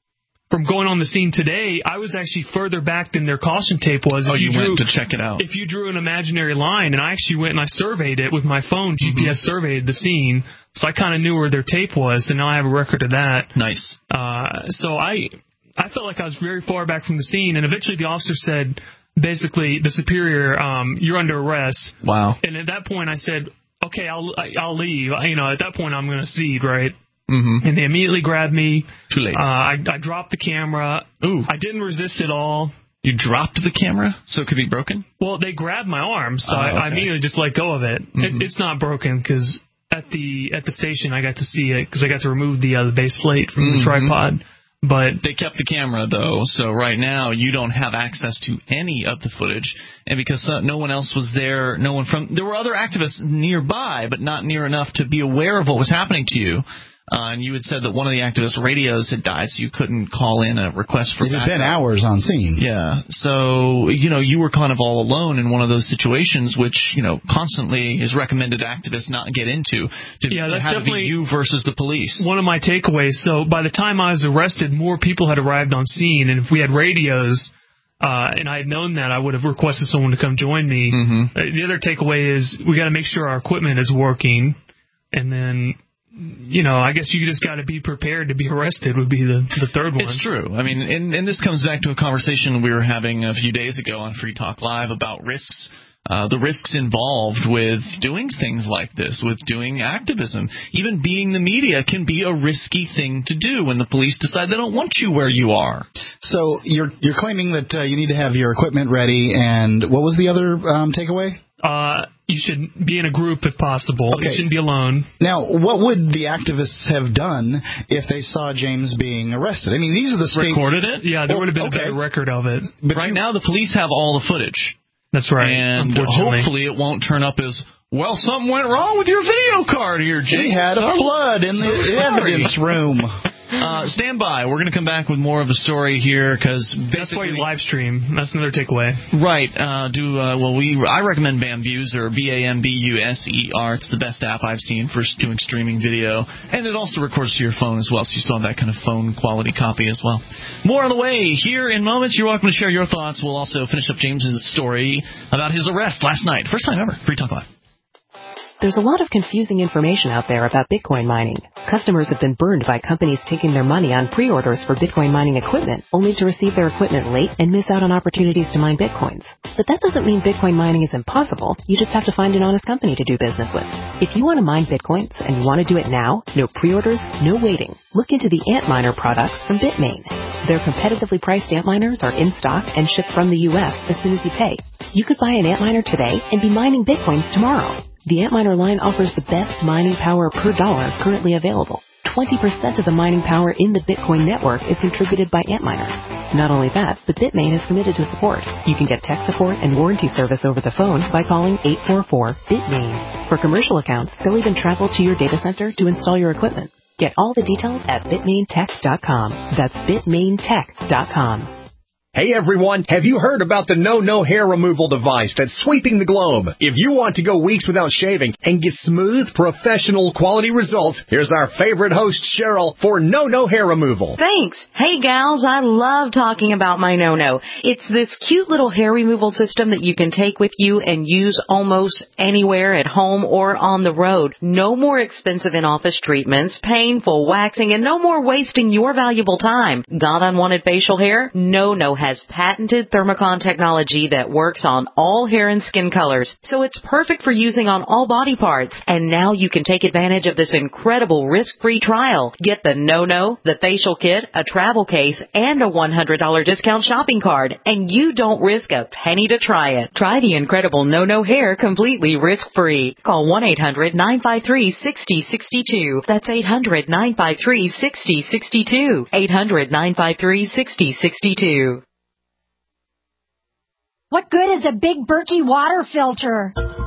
from going on the scene today, I was actually further back than their caution tape was. Oh, if you, you drew, went to check it out. If you drew an imaginary line, and I actually went and I surveyed it with my phone, G P S mm-hmm. surveyed the scene, so I kind of knew where their tape was, and now I have a record of that. Nice. Uh, so I I felt like I was very far back from the scene, and eventually the officer said, basically, the superior, um, you're under arrest. Wow. And at that point I said, okay, I'll I'll leave. You know, at that point I'm going to cede, right? Mm-hmm. And they immediately grabbed me. Too late. Uh, I, I dropped the camera. Ooh. I didn't resist at all. You dropped the camera so it could be broken? Well, they grabbed my arm, so oh, I, okay. I immediately just let go of it. Mm-hmm. it it's not broken because at the at the station I got to see it because I got to remove the, uh, the base plate from mm-hmm. the tripod. But they kept the camera, though, so right now you don't have access to any of the footage. And because uh, no one else was there, no one from... There were other activists nearby, but not near enough to be aware of what was happening to you. Uh, and you had said that one of the activists' radios had died, so you couldn't call in a request for backup. It had been hours on scene. Yeah. So, you know, you were kind of all alone in one of those situations, which, you know, constantly is recommended activists not get into. To, yeah, that's to have definitely it be you versus the police. One of my takeaways. So by the time I was arrested, more people had arrived on scene, and if we had radios... Uh, and I had known that, I would have requested someone to come join me. Mm-hmm. Uh, the other takeaway is we got to make sure our equipment is working, and then, you know, I guess you just got to be prepared to be arrested would be the, the third one. It's true. I mean, and, and this comes back to a conversation we were having a few days ago on Free Talk Live about risks. Uh, the risks involved with doing things like this, with doing activism. Even being the media can be a risky thing to do when the police decide they don't want you where you are. So you're you're claiming that uh, you need to have your equipment ready, and what was the other um, takeaway? Uh, you should be in a group if possible. Okay. You shouldn't be alone. Now, what would the activists have done if they saw James being arrested? I mean, these are the state... Recorded it? Yeah, there well, would have been okay. a better record of it. But right you... now, the police have all the footage. That's right. And hopefully it won't turn up as, well, something went wrong with your video card here, Jake. We had a so, flood in so the sorry. evidence room. Uh, stand by. We're going to come back with more of the story here because that's why you live stream. That's another takeaway. Right. Uh, do uh, well. We I recommend Bambuser, B A M B U S E R. It's the best app I've seen for doing streaming video, and it also records to your phone as well, so you still have that kind of phone quality copy as well. More on the way here in moments. You're welcome to share your thoughts. We'll also finish up James's story about his arrest last night, first time ever. Free Talk Live. There's a lot of confusing information out there about Bitcoin mining. Customers have been burned by companies taking their money on pre-orders for Bitcoin mining equipment, only to receive their equipment late and miss out on opportunities to mine Bitcoins. But that doesn't mean Bitcoin mining is impossible. You just have to find an honest company to do business with. If you want to mine Bitcoins and you want to do it now, no pre-orders, no waiting. Look into the Antminer products from Bitmain. Their competitively priced Antminers are in stock and shipped from the U S as soon as you pay. You could buy an Antminer today and be mining Bitcoins tomorrow. The Antminer line offers the best mining power per dollar currently available. twenty percent of the mining power in the Bitcoin network is contributed by Antminers. Not only that, but Bitmain is committed to support. You can get tech support and warranty service over the phone by calling eight four four B I T M A I N. For commercial accounts, they'll even travel to your data center to install your equipment. Get all the details at bitmain tech dot com. That's bitmain tech dot com. Hey everyone, have you heard about the No No hair removal device that's sweeping the globe? If you want to go weeks without shaving and get smooth, professional quality results, here's our favorite host, Cheryl, for No No hair removal. Thanks. Hey gals, I love talking about my No No. It's this cute little hair removal system that you can take with you and use almost anywhere at home or on the road. No more expensive in-office treatments, painful waxing, and no more wasting your valuable time. Got unwanted facial hair? No No has has patented Thermocon technology that works on all hair and skin colors, so it's perfect for using on all body parts. And now you can take advantage of this incredible risk-free trial. Get the No No, the facial kit, a travel case, and a one hundred dollars discount shopping card, and you don't risk a penny to try it. Try the incredible No No hair completely risk-free. Call one eight hundred nine five three six zero six two. That's eight hundred nine five three six zero six two. eight hundred nine five three six zero six two. What good is a big Berkey water filter?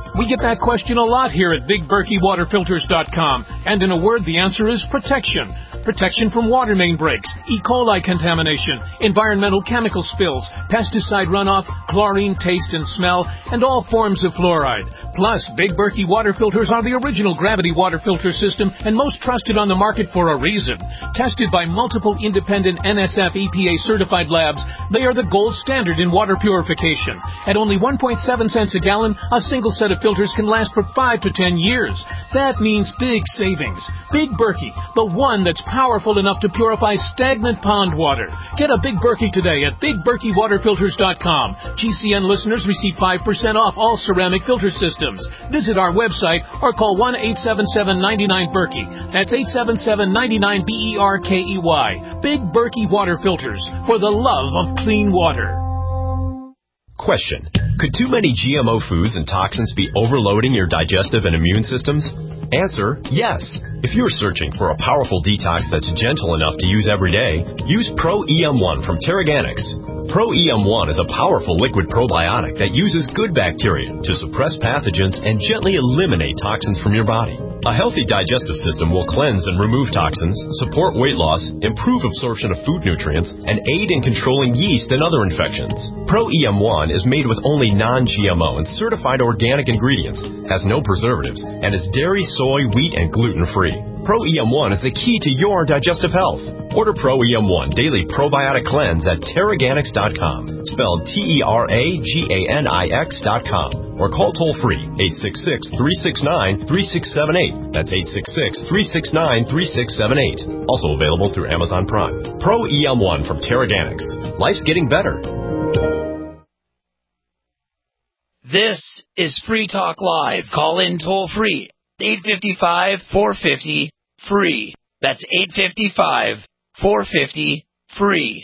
We get that question a lot here at Big Berkey Water Filters dot com. And in a word, the answer is protection. Protection from water main breaks, E. coli contamination, environmental chemical spills, pesticide runoff, chlorine taste and smell, and all forms of fluoride. Plus, Big Berkey water filters are the original gravity water filter system and most trusted on the market for a reason. Tested by multiple independent N S F E P A certified labs, they are the gold standard in water purification. At only one point seven cents a gallon, a single set of filters can last for five to ten years. That means big savings. Big Berkey, the one that's powerful enough to purify stagnant pond water. Get a Big Berkey today at Big Berkey Water Filters dot com. G C N listeners receive five percent off all ceramic filter systems. Visit our website or call one eight seven seven, nine nine, Berkey. That's eight seven seven, nine nine, B E R K E Y. Big Berkey Water Filters, for the love of clean water. Question. Could too many G M O foods and toxins be overloading your digestive and immune systems? Answer, yes. If you're searching for a powerful detox that's gentle enough to use every day, use Pro E M one from Teraganix. Pro E M one is a powerful liquid probiotic that uses good bacteria to suppress pathogens and gently eliminate toxins from your body. A healthy digestive system will cleanse and remove toxins, support weight loss, improve absorption of food nutrients, and aid in controlling yeast and other infections. Pro E M one is made with only non-G M O and certified organic ingredients, has no preservatives, and is dairy, soy, wheat, and gluten-free. Pro E M one is the key to your digestive health. Order Pro E M one Daily Probiotic Cleanse at Teraganix dot com, spelled T E R A G A N I X dot com, or call toll-free eight six six, three six nine, three six seven eight. That's eight six six, three six nine, three six seven eight. Also available through Amazon Prime. Pro E M one from Teraganix. Life's getting better. This is Free Talk Live. Call in toll-free. eight five five, four five zero, free. That's eight five five, four five zero, free.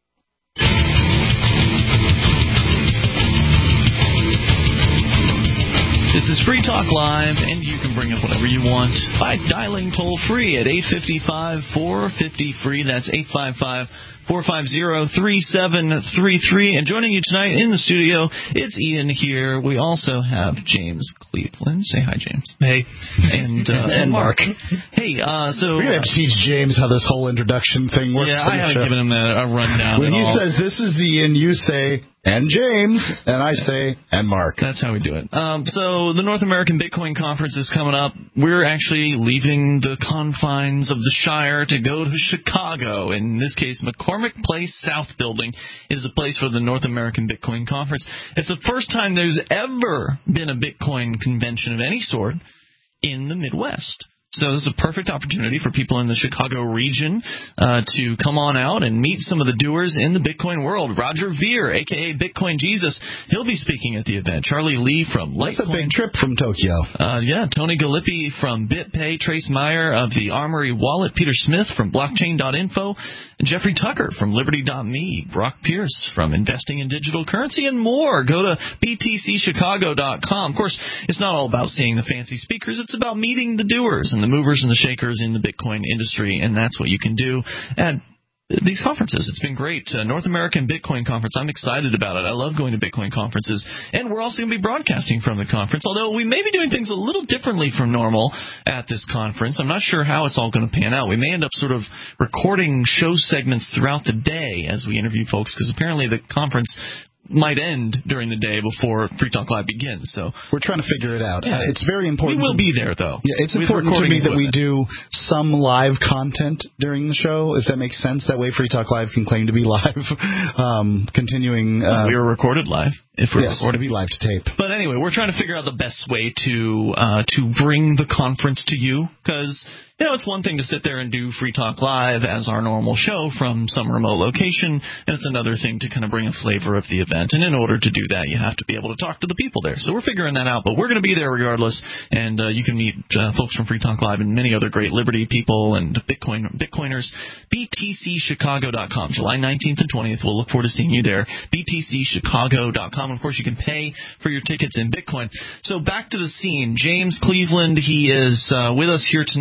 This is Free Talk Live, and you can bring up whatever you want by dialing toll-free at eight five five, four five zero, free. That's eight five five, four five zero, three seven three three. And joining you tonight in the studio, it's Ian here. We also have James Cleveland. Say hi, James. Hey. And uh, and Mark. Hey, uh, so... We're going to have to teach James how this whole introduction thing works. Yeah, I haven't given him a, a rundown When at he all. says, this is Ian, you say... And James, and I say, and Mark. That's how we do it. Um, so the North American Bitcoin Conference is coming up. We're actually leaving the confines of the Shire to go to Chicago. In this case, McCormick Place South Building is the place for the North American Bitcoin Conference. It's the first time there's ever been a Bitcoin convention of any sort in the Midwest. So this is a perfect opportunity for people in the Chicago region uh, to come on out and meet some of the doers in the Bitcoin world. Roger Ver, a k a. Bitcoin Jesus, he'll be speaking at the event. Charlie Lee from Litecoin. That's a big trip from Tokyo. Uh, yeah, Tony Galippi from BitPay, Trace Meyer of the Armory Wallet, Peter Smith from blockchain dot info, and Jeffrey Tucker from Liberty dot me, Brock Pierce from Investing in Digital Currency, and more. Go to B T C Chicago dot com. Of course, it's not all about seeing the fancy speakers. It's about meeting the doers and the movers and the shakers in the Bitcoin industry, and that's what you can do at these conferences. It's been great. Uh, North American Bitcoin Conference, I'm excited about it. I love going to Bitcoin conferences, and we're also going to be broadcasting from the conference, although we may be doing things a little differently from normal at this conference. I'm not sure how it's all going to pan out. We may end up sort of recording show segments throughout the day as we interview folks, because apparently the conference might end during the day before Free Talk Live begins. So we're trying to figure it out. Yeah. Uh, it's very important. We will to, be there, though. Yeah, it's important to me that we do some live content during the show, if that makes sense. That way Free Talk Live can claim to be live. um, continuing... Uh, we were recorded live. If we're yes, recorded. to be live to tape. But anyway, we're trying to figure out the best way to uh, to bring the conference to you, because, you know, it's one thing to sit there and do Free Talk Live as our normal show from some remote location, and it's another thing to kind of bring a flavor of the event. And in order to do that, you have to be able to talk to the people there. So we're figuring that out, but we're going to be there regardless, and uh, you can meet uh, folks from Free Talk Live and many other great Liberty people and Bitcoin Bitcoiners. B T C Chicago dot com, July nineteenth and twentieth. We'll look forward to seeing you there. B T C Chicago dot com. Of course, you can pay for your tickets in Bitcoin. So back to the scene. James Cleveland, he is uh, with us here tonight, a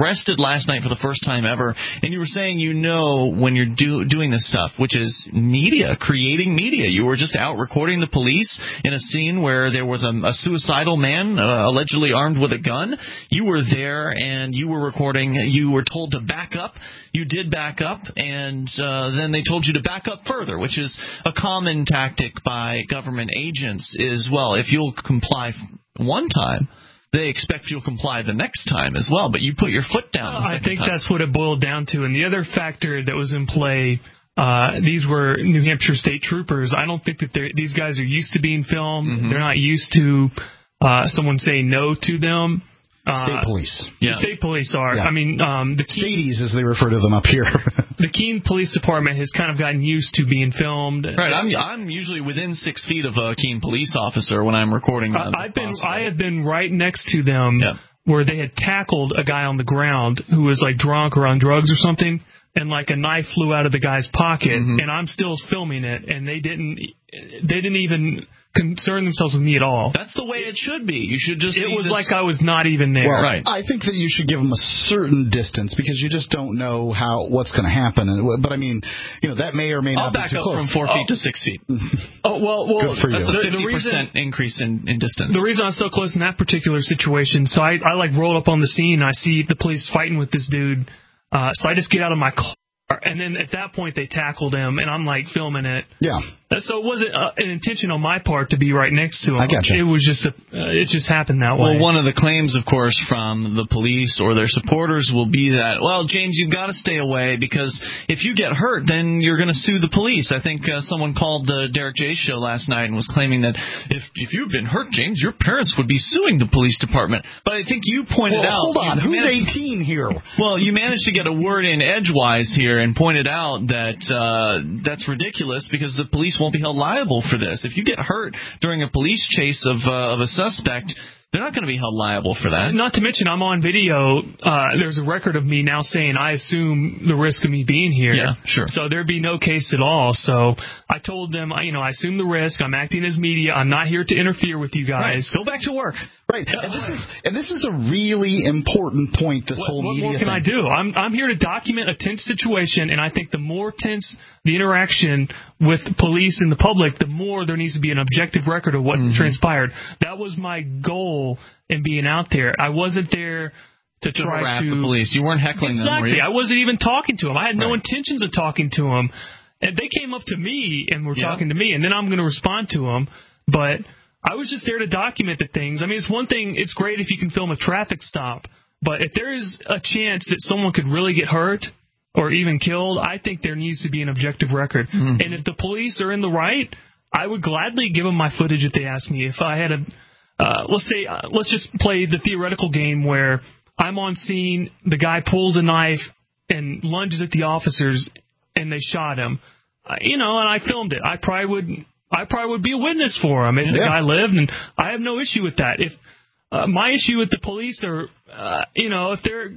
arrested last night for the first time ever, and you were saying you know when you're do, doing this stuff, which is media, creating media. You were just out recording the police in a scene where there was a, a suicidal man uh, allegedly armed with a gun. You were there, and you were recording. You were told to back up. You did back up, and uh, then they told you to back up further, which is a common tactic by government agents is, well, if you'll comply one time, they expect you'll comply the next time as well, but you put your foot down. I think time. that's what it boiled down to. And the other factor that was in play, uh, these were New Hampshire state troopers. I don't think that these guys are used to being filmed. Mm-hmm. They're not used to uh, someone saying no to them. Uh, state police. Yeah. The state police are. Yeah. I mean, um, the Keene, Stadies, as they refer to them up here. The Keene Police Department has kind of gotten used to being filmed. Right. I'm I'm usually within six feet of a Keene police officer when I'm recording. Uh, I've been possible. I have been right next to them yeah. where they had tackled a guy on the ground who was like drunk or on drugs or something, and like a knife flew out of the guy's pocket, mm-hmm. and I'm still filming it, and they didn't they didn't even concern themselves with me at all. That's the way it should be. You should just. It was this... like I was not even there. Well, right. I think that you should give them a certain distance because you just don't know how what's going to happen. But I mean, you know, that may or may I'll not be back too up close. from four oh. feet to six feet. Oh well, well. Good for you. That's a fifty percent increase in, in distance. The reason I was so close in that particular situation, so I, I like roll up on the scene. And I see the police fighting with this dude. Uh, so I just get out of my car. And then at that point, they tackled him, and I'm, like, filming it. Yeah. So it wasn't uh, an intention on my part to be right next to him. I gotcha. It was just, a, uh, it just happened that way. Well, one of the claims, of course, from the police or their supporters will be that, well, James, you've got to stay away because if you get hurt, then you're going to sue the police. I think uh, someone called the Derek J. show last night and was claiming that if if you've been hurt, James, your parents would be suing the police department. But I think you pointed well, out. Hold on. Who's managed, eighteen here? Well, you managed to get a word in edgewise here and pointed out that uh, that's ridiculous because the police won't be held liable for this. If you get hurt during a police chase of uh, of a suspect, they're not going to be held liable for that. Not to mention, I'm on video. Uh, there's a record of me now saying I assume the risk of me being here. Yeah, sure. So there'd be no case at all. So I told them, you know, I assume the risk. I'm acting as media. I'm not here to interfere with you guys. Right. Go back to work. Right, and this is and this is a really important point. This what, whole what media more can thing. I do? I'm I'm here to document a tense situation, and I think the more tense the interaction with police and the public, the more there needs to be an objective record of what mm-hmm. transpired. That was my goal in being out there. I wasn't there to, to try harass to the police. You weren't heckling exactly. them, were you? I wasn't even talking to them. I had no right. intentions of talking to them. And they came up to me and were yeah. talking to me, and then I'm going to respond to them. But I was just there to document the things. I mean, it's one thing, it's great if you can film a traffic stop, but if there is a chance that someone could really get hurt or even killed, I think there needs to be an objective record. Mm-hmm. And if the police are in the right, I would gladly give them my footage if they asked me. If I had a, uh, let's say, uh, let's just play the theoretical game where I'm on scene, the guy pulls a knife and lunges at the officers, and they shot him. Uh, you know, and I filmed it. I probably would... I probably would be a witness for him, and yeah. the guy lived, and I have no issue with that. If uh, my issue with the police are, uh, you know, if they're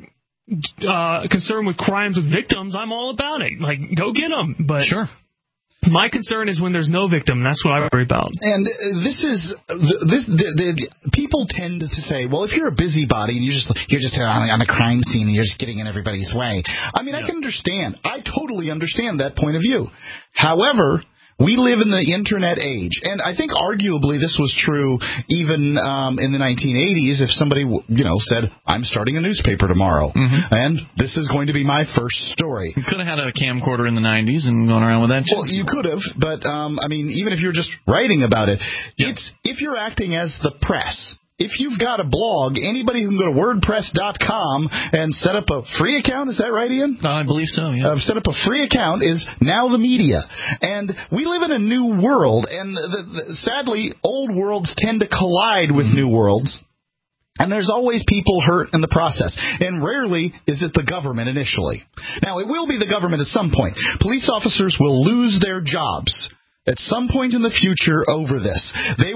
uh, concerned with crimes with victims, I'm all about it. Like, go get them. But sure. My concern is when there's no victim. That's what I worry about. And uh, this is this. The, the, the, people tend to say, well, if you're a busybody and you just you're just on, on a crime scene and you're just getting in everybody's way. I mean, yeah. I can understand. I totally understand that point of view. However, we live in the Internet age, and I think arguably this was true even um, in the nineteen eighties if somebody, you know, said, I'm starting a newspaper tomorrow, mm-hmm. and this is going to be my first story. You could have had a camcorder in the nineties and going around with that. Well, you could have, but, um, I mean, even if you're just writing about it, yeah. it's if you're acting as the press. If you've got a blog, anybody who can go to WordPress dot com and set up a free account, is that right, Ian? Uh, I believe so, yeah. Uh, set up a free account is now the media. And we live in a new world, and the, the, sadly, old worlds tend to collide with mm-hmm. new worlds. And there's always people hurt in the process. And rarely is it the government initially. Now, it will be the government at some point. Police officers will lose their jobs at some point in the future over this. They will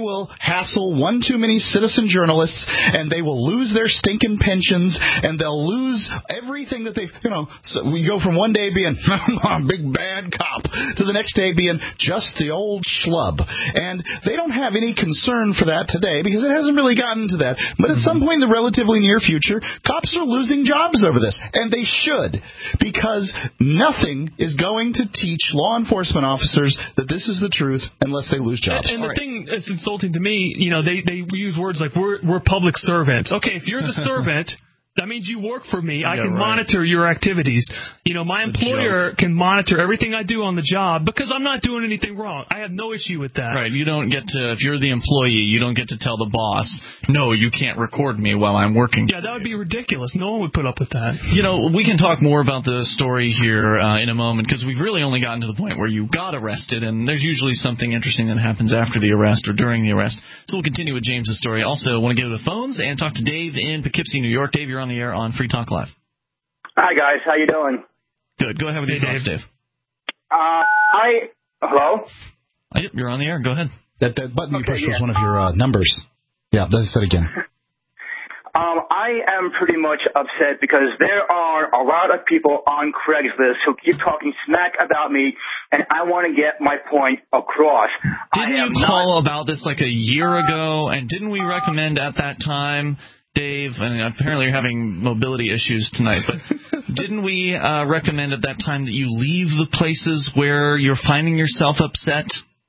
will hassle one too many citizen journalists, and they will lose their stinking pensions, and they'll lose everything that they've, you know, so we go from one day being a big bad cop to the next day being just the old schlub. And they don't have any concern for that today because it hasn't really gotten to that. But at some point in the relatively near future, cops are losing jobs over this. And they should, because nothing is going to teach law enforcement officers that this is the truth unless they lose jobs. And, and the right. thing that's insulting to me, you know, they, they use words like, we're, we're public servants. Okay, if you're the servant, that means you work for me. I yeah, can right. monitor your activities. You know, my employer can monitor everything I do on the job because I'm not doing anything wrong. I have no issue with that. Right. You don't get to, if you're the employee, you don't get to tell the boss, no, you can't record me while I'm working. Yeah, that would be ridiculous. No one would put up with that. You know, we can talk more about the story here uh, in a moment because we've really only gotten to the point where you got arrested, and there's usually something interesting that happens after the arrest or during the arrest. So we'll continue with James's story. Also, want to go to the phones and talk to Dave in Poughkeepsie, New York. Dave, you're on the air on Free Talk Live. Hi, guys. How you doing? Good. Go ahead with your thoughts, Dave. Uh, I... Hello? Uh, yep, you're on the air. Go ahead. That, that button okay, you pushed yeah. was one of your uh, numbers. Yeah, let's say it again. um, I am pretty much upset because there are a lot of people on Craigslist who keep talking smack about me, and I want to get my point across. Didn't you call not... about this like a year ago, and didn't we recommend at that time... Dave, and apparently you're having mobility issues tonight, but didn't we uh, recommend at that time that you leave the places where you're finding yourself upset?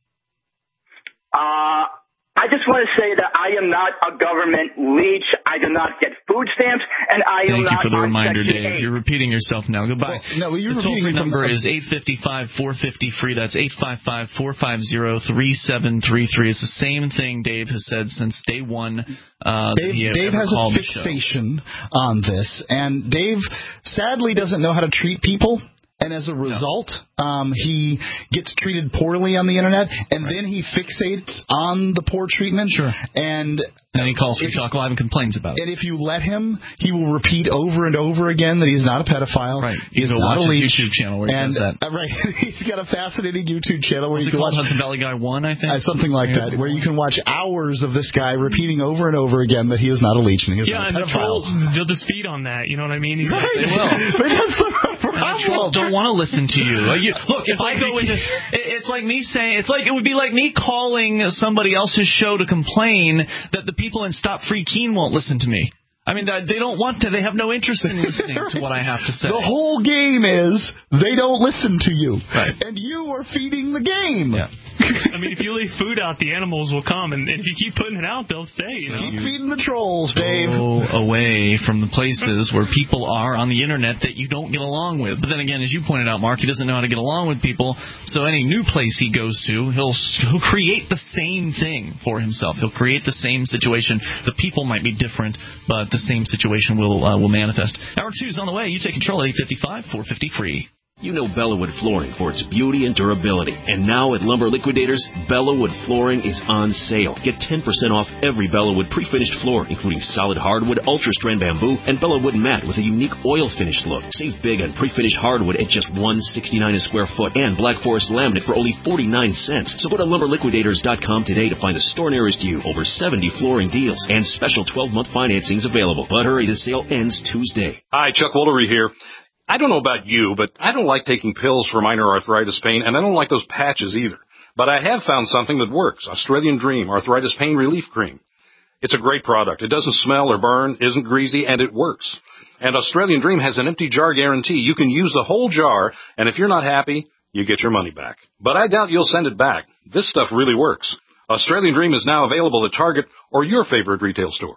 Uh, I just want to say that I am not a government leech. I do not get food stamps, and I am Thank not you for the reminder, Section Dave. eight. You're repeating yourself now. Goodbye. Well, no, you're the toll-free number from... is eight five five, four five zero, free. That's eight five five, four five zero, three seven three three. It's the same thing Dave has said since day one. Uh, Dave, he Dave has a fixation on this, and Dave sadly doesn't know how to treat people. And as a result, no. um, he gets treated poorly on the Internet, and right. then he fixates on the poor treatment. Sure. And then he calls Free Talk Live and complains about it. And if you let him, he will repeat over and over again that he's not a pedophile. Right. He's go not watch a leech. his YouTube channel where he and, does that. Uh, right. He's got a fascinating YouTube channel where What's you can watch Hudson Valley Guy one, I think, uh, something like yeah. that, where you can watch hours of this guy repeating over and over again that he is not a leech and he is yeah, not a pedophile. Yeah, and the trolls, they'll just feed on that. You know what I mean? He's right. They will. But that's the problem. And the trolls don't want to listen to you. Like you look, if I go into, it's like me saying, it's like it would be like me calling somebody else's show to complain that the people in Stop Free Keene won't listen to me. I mean, they don't want to. They have no interest in listening right. to what I have to say. The whole game is they don't listen to you. Right. And you are feeding the game. Yeah. I mean, if you leave food out, the animals will come. And, and if you keep putting it out, they'll stay. You so know? Keep feeding the trolls, Dave. Go away from the places where people are on the Internet that you don't get along with. But then again, as you pointed out, Mark, he doesn't know how to get along with people. So any new place he goes to, he'll, he'll create the same thing for himself. He'll create the same situation. The people might be different, but the same situation will uh, will manifest. Hour two's on the way. You take control at eight five five, four five zero, free. You know Bellawood Flooring for its beauty and durability. And now at Lumber Liquidators, Bellawood Flooring is on sale. Get ten percent off every Bellawood pre-finished floor, including solid hardwood, ultra-strand bamboo, and Bellawood mat with a unique oil finish look. Save big on pre-finished hardwood at just one hundred sixty-nine dollars a square foot and Black Forest laminate for only forty-nine cents. So go to lumber liquidators dot com today to find a store nearest you. Over seventy flooring deals and special twelve-month financings available. But hurry, the sale ends Tuesday. Hi, Chuck Woolery here. I don't know about you, but I don't like taking pills for minor arthritis pain, and I don't like those patches either. But I have found something that works, Australian Dream Arthritis Pain Relief Cream. It's a great product. It doesn't smell or burn, isn't greasy, and it works. And Australian Dream has an empty jar guarantee. You can use the whole jar, and if you're not happy, you get your money back. But I doubt you'll send it back. This stuff really works. Australian Dream is now available at Target or your favorite retail store.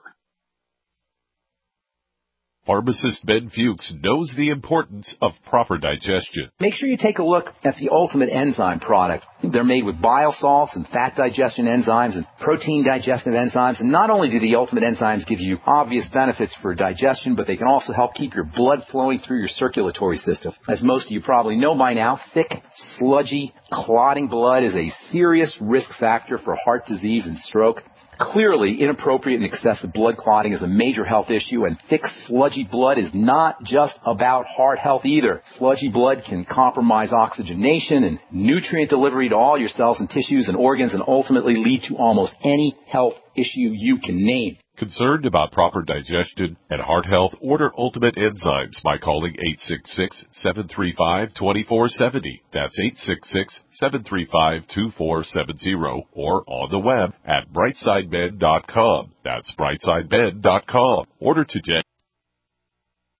Pharmacist Ben Fuchs knows the importance of proper digestion. Make sure you take a look at the Ultimate Enzyme product. They're made with bile salts and fat digestion enzymes and protein digestive enzymes. And not only do the Ultimate Enzymes give you obvious benefits for digestion, but they can also help keep your blood flowing through your circulatory system. As most of you probably know by now, thick, sludgy, clotting blood is a serious risk factor for heart disease and stroke. Clearly, inappropriate and excessive blood clotting is a major health issue, and thick, sludgy blood is not just about heart health either. Sludgy blood can compromise oxygenation and nutrient delivery to all your cells and tissues and organs and ultimately lead to almost any health issue you can name. Concerned about proper digestion and heart health? Order Ultimate Enzymes by calling eight six six, seven three five, two four seven zero. That's eight six six, seven three five, two four seven zero or on the web at brightside med dot com. That's brightside med dot com. Order today.